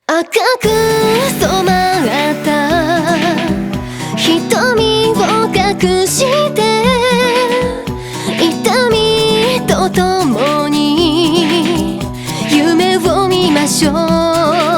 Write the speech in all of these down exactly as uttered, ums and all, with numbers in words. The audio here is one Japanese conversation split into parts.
赤く染まった瞳を隠して痛みとともに夢を見ましょう。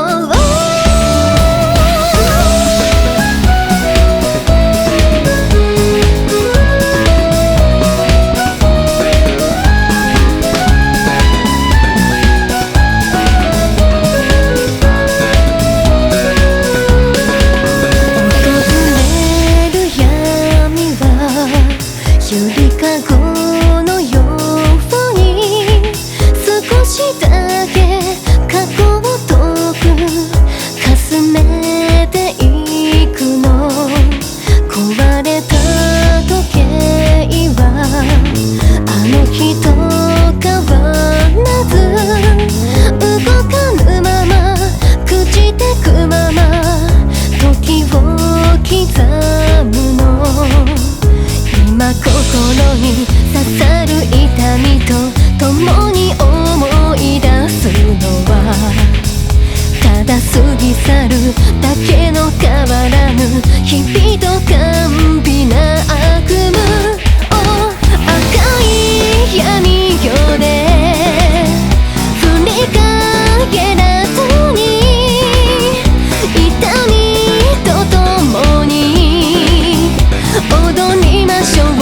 ゆりかごのように少しだけ過去を遠くかすめていくの。壊れた時計はあの日と変わらず動かぬまま朽ちてくまま時を刻むの。今心に刺さる痛みと共に思い出すのはただ過ぎ去るだけの変わらぬ日々と甘美な悪夢を赤い闇夜で振り返らずに痛みと共に踊りましょう。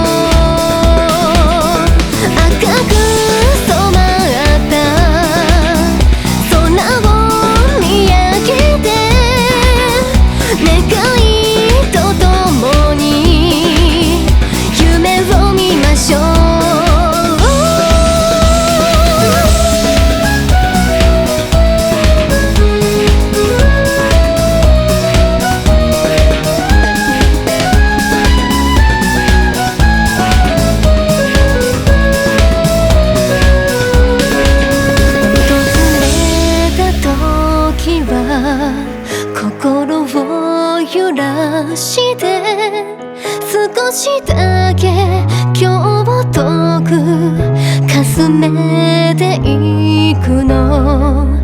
心を揺らして少しだけ今日遠くかすめていくの。